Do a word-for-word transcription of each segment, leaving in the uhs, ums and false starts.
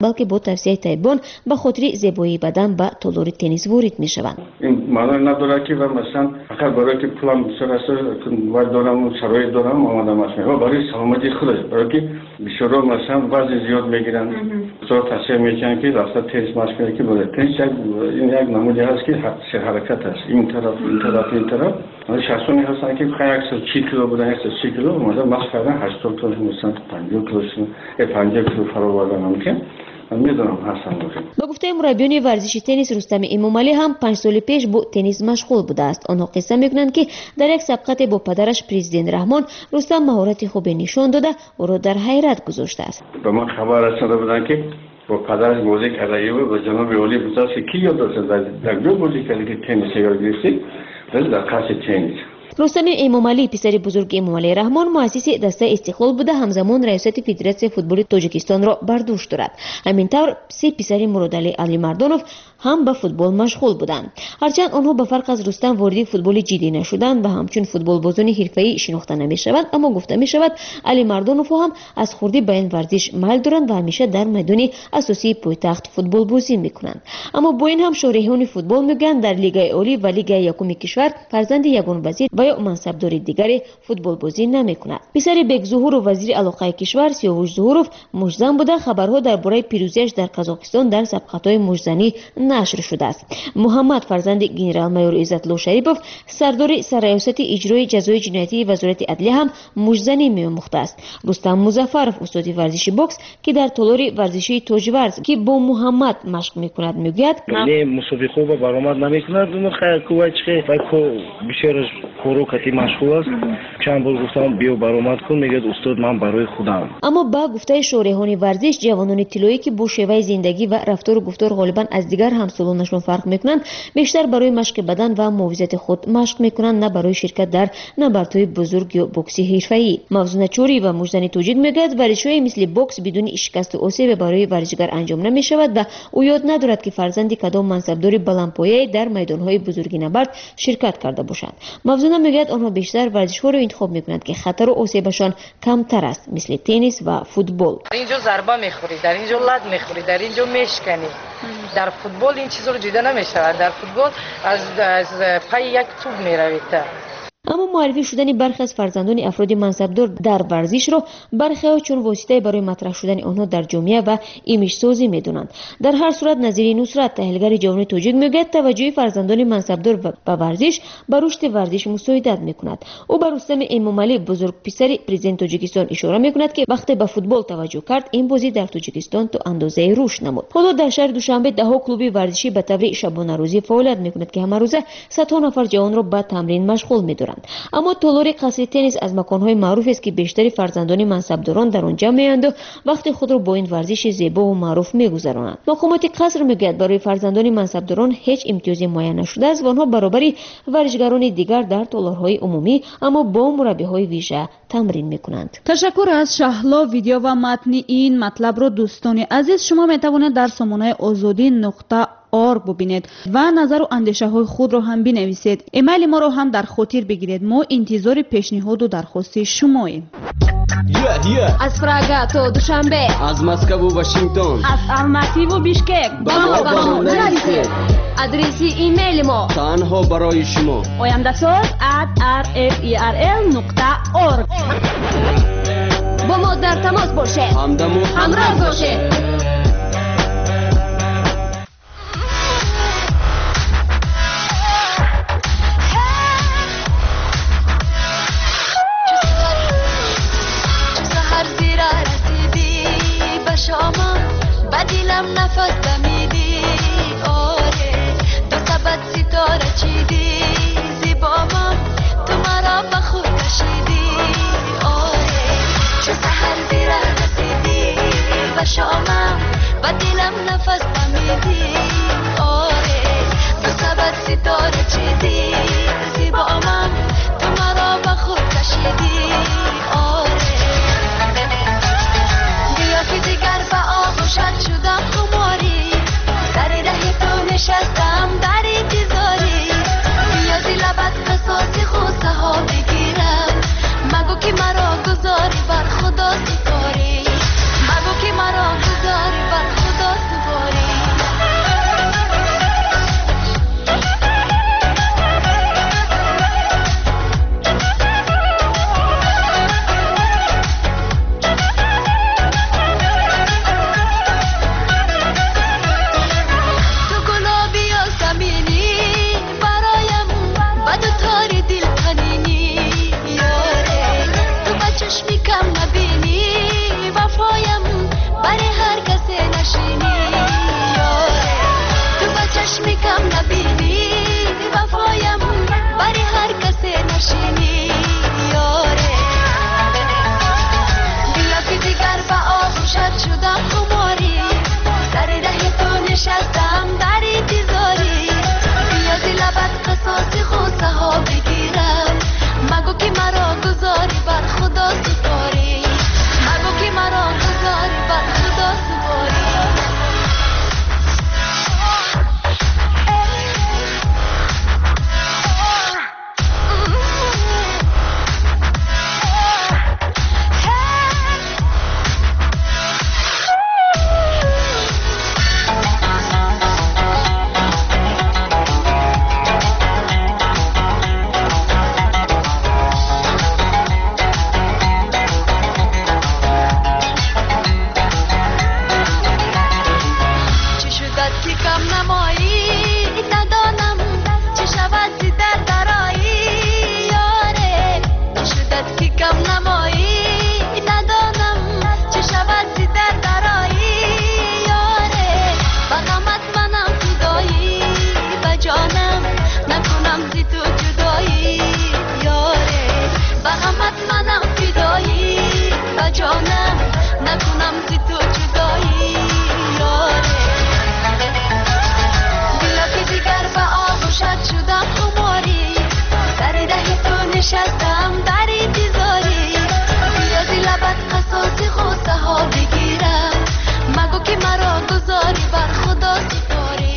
балки бо тавсияи тайбон ба хотири зебоии бадан ба толори теннис ворид мешаванд. این معنی نداره که مثلا فقط برای که پولم بسیار وای دارم و شرایط دارم آمدم است و برای سلامتی خودش برای که بیشتر مثلا وزن زیاد میگیرن بسیار تصمیم میکنن که رفته تنیس مشق کنن که برای تنیس این یک نمودی هست که سه حرکت است این طرف این طرف این طرف شخصانی هستن که بخواه یک سی کیلو بودن یک سی کیلو اومده مشق کردن هشتاد کیلو مثلا پنجاه کیلو پنجاه کیلو فرا بردن ممکن با گفته مربیان ورزشی تنیس رستم امامعلی هم پنج سال پیش با تنیس مشغول بوده است. آنها قصه میکنند که در یک سبقت با پدرش پرزیدنت رحمان رستم مهارت خوبی نشان داده او را در حیرت گذاشته است. به من خبر رسیده بودند که با پدرش بازی کرده و جناب عالی بوده که یاد داشته در دو بازی کرده که تنیس یاد گرفته در خاص تنیس. رستم امامعلی پسر بزرگ امامعلی رحمان مؤسس دسته استقلال بوده همزمان ریاست فدراسیون فوتبال تاجیکستان را بر دوش دارد. همینطور سه پسر مرادعلی علیمردانوف هم به فوتبال مشغول بودند. هرچند آنها به فرق از رستم وارد فوتبال جدی نشدند و همچون فوتبال بازان حرفه‌ای شناخته نمی‌شوند، اما گفته می‌شود علیمردانوف هم از خردی به این ورزش میل دارند و همیشه در میدان اساسی پایتخت فوتبال بازی می‌کنند. اما با این هم شارحان فوتبال میگویند در لیگ عالی و لیگ یکم کشور فرزند یگان وزیر و یا منصبدار دیگری فوتبال بازی نمی‌کند. پسر بیگ ظهور و وزیر علاقه کشور سیاوش ظهورов مجزن بوده. خبرها درباره پیروزیش در قزاقستان در سبقت‌های مجزنی نشر شده است. محمد فرزند گنرال مایور عزت‌الله شریفов سردار سرریاست اجرای جزای جنایتی وزارت عدلیه هم مجزنی می‌آموخته است. رستم مظفرов استاد ورزش بوکس که در تالار ورزشی تاجورز که با محمد مشق می‌کند میگوید نه مسابقه با برآمد نمی‌کند اون خیر کوچه و کو بیشتر کارو کتی مشغول است. چند بار گفتم بیا برآمد کن میگه استاد من برای خودم. اما با گفته شارحان ورزش جوانان طلایی که با شیوه زندگی و رفتار و گفتار غالبا از دیگر همسالانشون فرق میکنند بیشتر برای مشق بدن و محافظت خود مشق میکنند نه برای شرکت در نبردهای بزرگ یا بوکسی حرفه‌ای. موضوع چوری و مجزن توجید میگوید ورزش‌های مثل بوکس بدون شکست و آسیب برای ورزشگر انجام نمیشود و او یاد ندارد که فرزند کدام منصبدار بلندپایه در میدانهای بزرگ نبرد شرکت کرده باشند. موضوع میگوید آنها بیشتر ورزش‌ها را انتخاب میکنند که خطر و آسیبشان کمتر است مثل تنیس و فوتبال. در اینجا ضربه میخوری، در اینجا لد میخوری، در اینجا میشکنی. در فوتبال این چیزا رو دیده نمیشود. در فوتبال از از پای یک توپ میروید. اما معرفی شدن برخی از فرزندان افراد منصبدار در ورزش را برخی ها چون واسطه برای مطرح شدن آنها در جامعه و ایمیج سازی میدونند. در هر صورت نظری نصرت تحلیلگر جوان تاجیک میگوید توجه فرزندان منصبدار به ورزش به رشد ورزش مساعدت میکند. او بر رستم امامعلی بزرگ پسر پرزیدنت تاجیکستان اشاره میکند که وقتی به فوتبال توجه کرد این بازی در تاجیکستان تا اندازه رشد نمود. حالا در شهر دوشنبه ده کلوب ورزشی به طور شبانه روزی فعالیت میکند که همه روزه صدها نفر جوان را به تمرین مشغول میدارند. اما تالار قصر تنیس از مکان‌های معروف است که بیشتر فرزندان منصبداران در آنجا میآیند و وقت خود را با این ورزش زیبا و معروف میگذرانند. مقامات قصر میگوید برای فرزندان منصبداران هیچ امتیازی معین نشده است و آنها برابر ورزشگران دیگر در تالارهای عمومی اما با مربی‌های ویژه تمرین میکنند. تشکر از شهلا. ویدیو و متن این مطلب را دوستان عزیز شما میتوانید در سامانه آزادی نقطه آرگ ببینید و نظر و اندیشه های خود را هم بنویسید. ایمیل ما را هم در خاطر بگیرید. ما انتظار پیشنهاد و درخواست شماییم. yeah, yeah. از پراگ تا دوشنبه، از مسکو و واشنگتن، از الماتی و بیشکک با ما با ما نویسید. آدرس ایمیل ما تنها برای شما oyamdasoz at r f e r l نقطه org. با ما در تماس باشید. همدم و همراه باشید. بدیلم نفس دمیدی آره دو سبت ستاره چیدی زیبامم تو مرا به خود کشیدی آره چو سحر زیره رسیدی و شامم بدیلم نفس دمیدی آره دو سبت ستاره چیدی زیبامم تو مرا به خود کشیدی آره بیا که دیگر به آغوشت شدم خماری سر ره تو نشستم در انتظاری نیازی لبت قصاصی خوزه ها بگیرم مگو که مرا گذاری بر خدا ستاری مگو که مرا گذاری بر خدا کم نمایی ندانم چه شود زی در درایی یاره چه شدت که کم نمایی ندانم چه شود زی در درایی یاره بغمت منم فدایی و جانم نکنم زی تو جدایی یاره بغمت منم فدایی و جانم نکنم زی تو جدایی یاره دلا که دیگر به آغوشت شدم خماری سر ره تو نشستم در انتظاری بیا زی لبت قصاص غصه ها بگیرم مگو که مرا گذاری بر خدا سپاری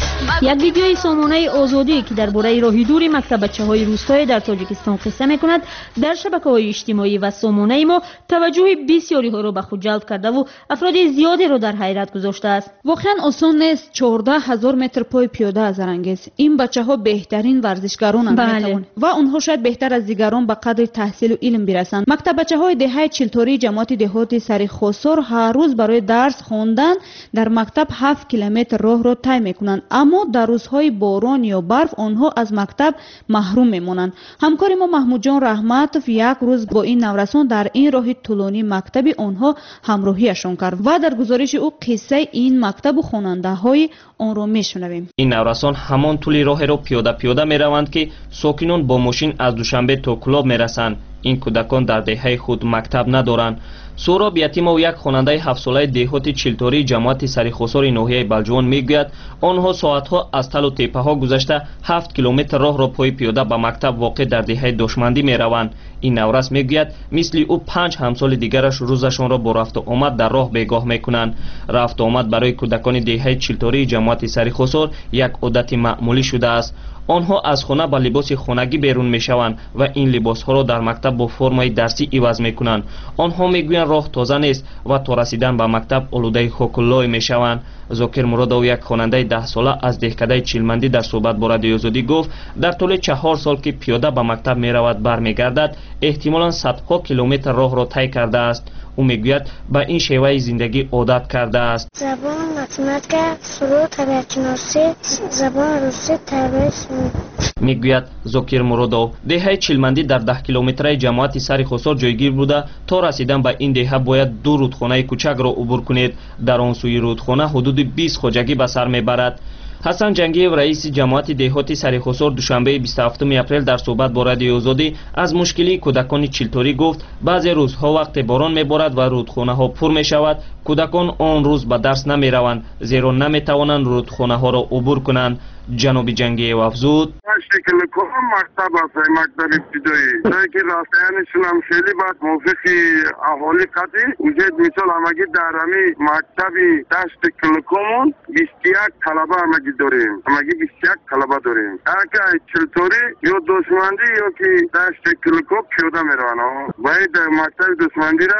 یک ویدیوی سامانه آزادی که درباره راهی دوری مکتب بچه‌های روستایی در تاجیکستان قصه می‌کند در شبکه‌های اجتماعی و سامانه ما توجه بسیاری ها را به خود جلب کرده و افراد زیادی را در حیرت گذاشته است. واقعا آسان نیست چهارده هزار متر پای پیاده از رنگیز. این بچه‌ها بهترین ورزشکارانند بله. میتوان و اونها شاید بهتر از دیگران به قدر تحصیل و علم برسند. مکتب بچه‌های دهه چلتاری جماعت دهاتی سری خسار هر روز برای درس خواندن در مکتب هفت کیلومتر راه را طی میکنند، اما در روزهای باران یا برف آنها از مکتب محروم میمانند. همکار ما محمود جان رحمتوف یک روز با این نورسان در این راه طولانی مکتبی آنها همراهیشان کرد و در گزارش او قصه این مکتب و خواننده های آن را میشنویم. این نورسان همان طول راه را پیاده پیاده میروند که ساکنان با ماشین از دوشنبه تا کلاب میرسند. این کودکان در دهه خود مکتب ندارند. سوراب یتیمov یک خواننده هفت ساله دهات چلتاری جماعت سرخسار ناحیه بلجوان میگوید آنها ساعتها از تل و تپه ها گذشته هفت کیلومتر راه را پای پیاده به مکتب واقع در دهه دشمندی میروند. این نورس میگوید مثل او پنج همسال دیگرش روزشان را با رفت و آمد در راه بیگاه میکنند. رفت و آمد برای کودکان دهه چلتاری جماعت سرخسار یک عادت معمولی شده است. آنها از خانه با لباس خانگی بیرون میشوند و این لباس ها را در مکتب با فرمای درسی عوض میکنند. آنها میگویند راه تازه نیست و تا رسیدن به مکتب آلوده خاک‌الله میشوند. زاکر مرادov یک خواننده ده ساله از دهکده چیلمندی در صحبت با رادیوی آزادی گفت در طول چهار سال که پیاده به مکتب میرود برمیگردد احتمالاً صدها کیلومتر راه را طی کرده است. او میگوید به این شیوه زندگی عادت کرده است. زبان متمتیک، سرود، طبیعت شناسی، زبان روسی، تاریخ. میگوید زاکر مرادov دهه چیلمندی در ده کیلومتری جماعت سرخسار جایگیر بوده. تا رسیدن به این دهه باید دو رودخانه کوچک را عبور کنید. در آن سوی رودخانه حدود بیست خواجگی به سر میبرد. حسن جنگیو رئیس جماعت دهاتی سرخسار دوشنبه بیست و هفتم اپریل در صحبت با رادیوی آزادی از مشکلی کودکان چلتاری گفت بعضی روزها وقت باران میبارد و رودخانه ها پر میشود. کودکان آن روز به درس نمیروند زیرا نمیتوانند رودخانه ها را عبور کنند. جناب جنگیو افزود شکل کام مکتب است، مکتب ابتدایی جایی که راستینشون هم خیلی بد موفقی اهالی کتی وجود مثال همگی در همی مکتبی دشت کلکامون بیست و یک طلبه همگی داریم همگی بیست و یک طلبه داریم اگه چلتوری یا دشمندی یا که دشت کلکام پیاده میرون باید مکتب دشمندی را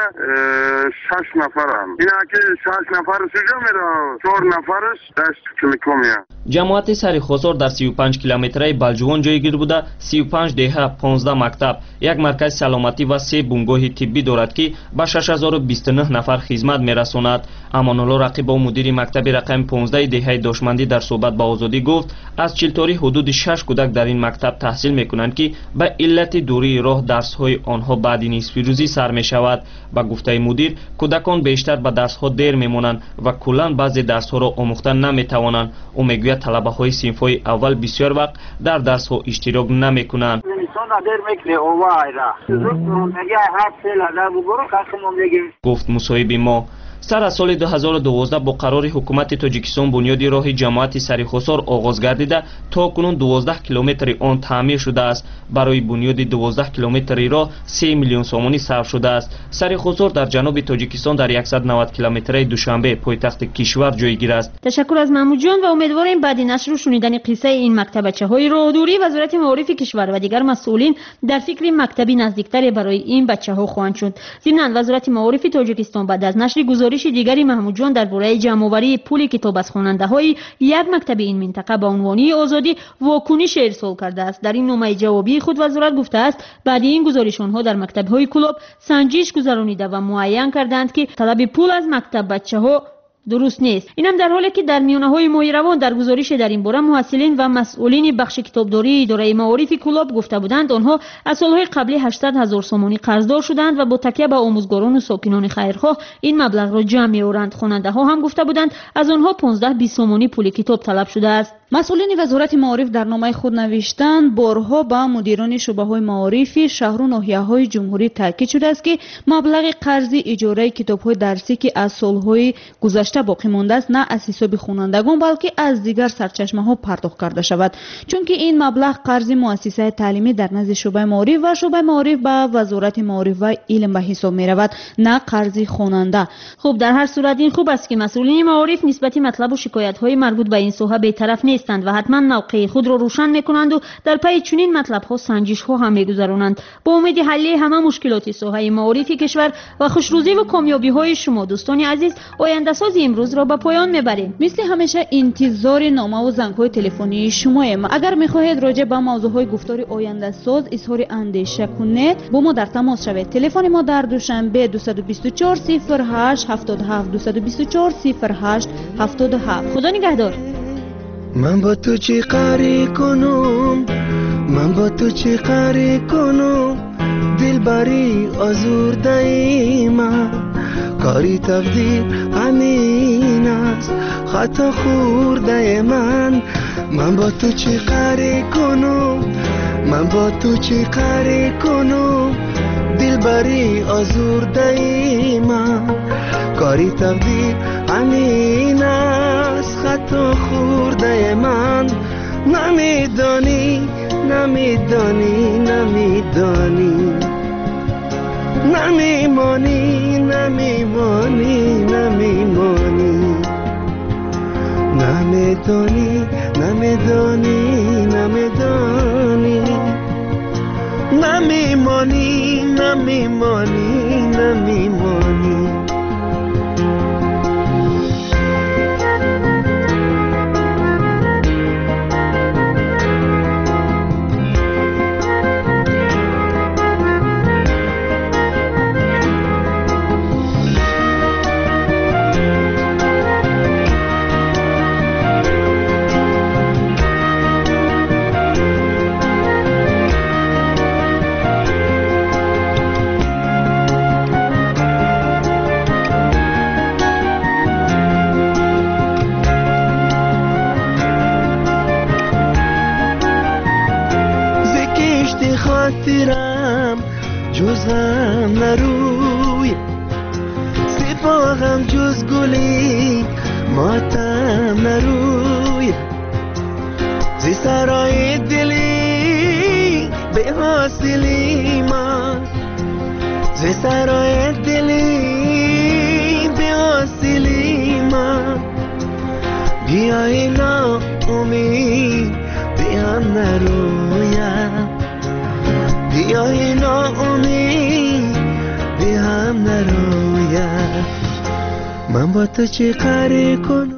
شش نفر هم این اگه شش نفر سجا میره چهار نفرش دشت کلکامی هم. جماعت سرخسار در سی و پنج کیلومتری بلجوان جایگیر بوده. سی و پنج دهه پانزده مکتب یک مرکز سلامتی و سه بنگاه طبی دارد که به شش هزار و بیست و نه نفر خدمت میرساند. امان‌الله رقیب و مدیر مکتب رقم پانزده دهه دشمندی در صحبت با آزادی گفت از چلتاری حدود شش کودک در این مکتب تحصیل میکنند که به علت دوری راه درس های آنها بعد نصف روزی سر می شود. با گفته مدیر کودکان بیشتر به درس ها دیر میمانند و کلا بعضی درس ها را آموختن نمیتوانند. او میگوید طلبه های صنف های اول بسیار وقت در درس ها اشتراک نمیکنند. گفت مصاحب ما سر از سال دو هزار و دوازده با قرار حکومت تاجیکستان بنیاد راه جماعت سرخسار آغاز گردیده تا کنون دوازده کیلومتر آن تعمیر شده است. برای بنیاد دوازده کیلومتری راه سه میلیون سومانی صرف شده است. سرخسار در جنوب تاجیکستان در صد و نود کیلومتری دوشنبه پایتخت کشور جایگیر است. تشکر از محمود جان و امیدواریم بعد نشر و شنیدن قصه این مکتبچه‌های راهدوری وزارت معارف کشور و دیگر مسئولین در فکر مکتبی نزدیکتر برای این بچه‌ها خواهند شد. ضمن وزارت معارف تاجیکستان بعد از نشر گزارش دیگری محمود جان درباره جمع‌آوری پول کتاب از خواننده‌های یک مکتب این منطقه با عنوان آزادی واکنش ارسال کرده است. در این نامه جوابی خود وزارت گفته است بعد این گزارش آنها در مکتب‌های کلوب سنجش گذرانیده و معین کردند که طلب پول از مکتب بچه‌ها درست نیست. اینم در حالی که در میانه‌های ماه روان در گزارش در این باره محصلین و مسئولین بخش کتابداری اداره معارف کلاب گفته بودند آنها از سالهای قبلی هشتصد هزار سومانی قرضدار شدند و با تکیه به آموزگاران و ساکنان خیرخواه این مبلغ را جمع می‌آورند. خواننده ها هم گفته بودند از آنها پانزده بیست سومانی پول کتاب طلب شده است. مسئولین وزارت معارف در نامه خود نوشتند بارها با مدیران شعبه‌های معارفی شهر و ناحیه‌های جمهوری تاکید شده است که مبلغ قرضی اجاره کتاب‌های درسی که از سال‌های گذشته باقی مانده است نه از حساب خوانندگان بلکه از دیگر سرچشمه‌ها پرداخت کرده شود، چون که این مبلغ قرض مؤسسه تعلیمی در نزد شعبه معارف و شعبه معارف به وزارت معارف و علم به حساب می‌رود، نه قرض خواننده. خب در هر صورت این خوب است که مسئولین معارف نسبت مطلب و شکایت‌های مربوط به این سوحه بی‌طرف نیستند و حتما موقع خود را روشن می‌کنند و در پی چنین مطلب‌ها سنجش‌ها هم می‌گذرانند با امید حل همه مشکلات سوحه معارف کشور و خوشروزی و کامیابی‌های شما دوستان عزیز. آینده سازی امروز را به پایان می‌بریم. مثل همیشه انتظار نامه و زنگ‌های تلفنی شماییم. اگر می‌خواهید راجع به موضوع‌های گفتار آینده ساز اظهار اندیشه کنید با ما در تماس شوید. تلفن ما در دوشنبه دویست و بیست و چهار صفر هشت هفتاد و هفت دویست و بیست و چهار صفر هشت هفتاد و هفت. خدا نگهدار. من با تو چی قری کنم، من با تو چی قری کنم، دل بری آزرده ای من، کاری تقدیر همین است، خطا خورده من. من با تو چی قری کنم، من با تو چی قری کنم، دل بری آزرده ای من، کاری تقدیر همین است، خطا خورده من. نمیدانی نمیدانی نمیدانی نمیمانی نمیمانی نمیمانی نمیدانی نمیدانی نمیدانی نمیمانی نمیمانی نمیمانی. خاطرم جزم نروی، سپاهم جز گلی ماتم نروی، زی سرای دلی به حاصلی من، زی سرای دلی به حاصلی من. بیای نا امید به هم نرویم، بیای ناامید به هم نرویم. من با تو چی قری کنم.